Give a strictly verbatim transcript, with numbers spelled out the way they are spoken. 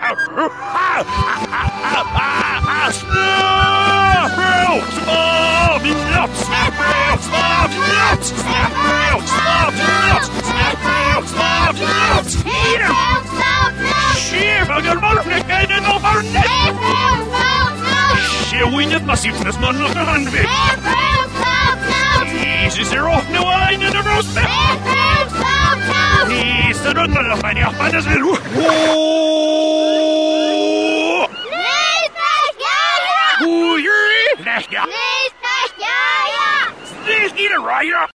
Winet massivt man nog aan weer. Is er ook nu een in de roos? Is er ook nog een ja, maar dat is wel. Nee, Hoe je? Nee, ja. nee, ja. Dit is niet een rider.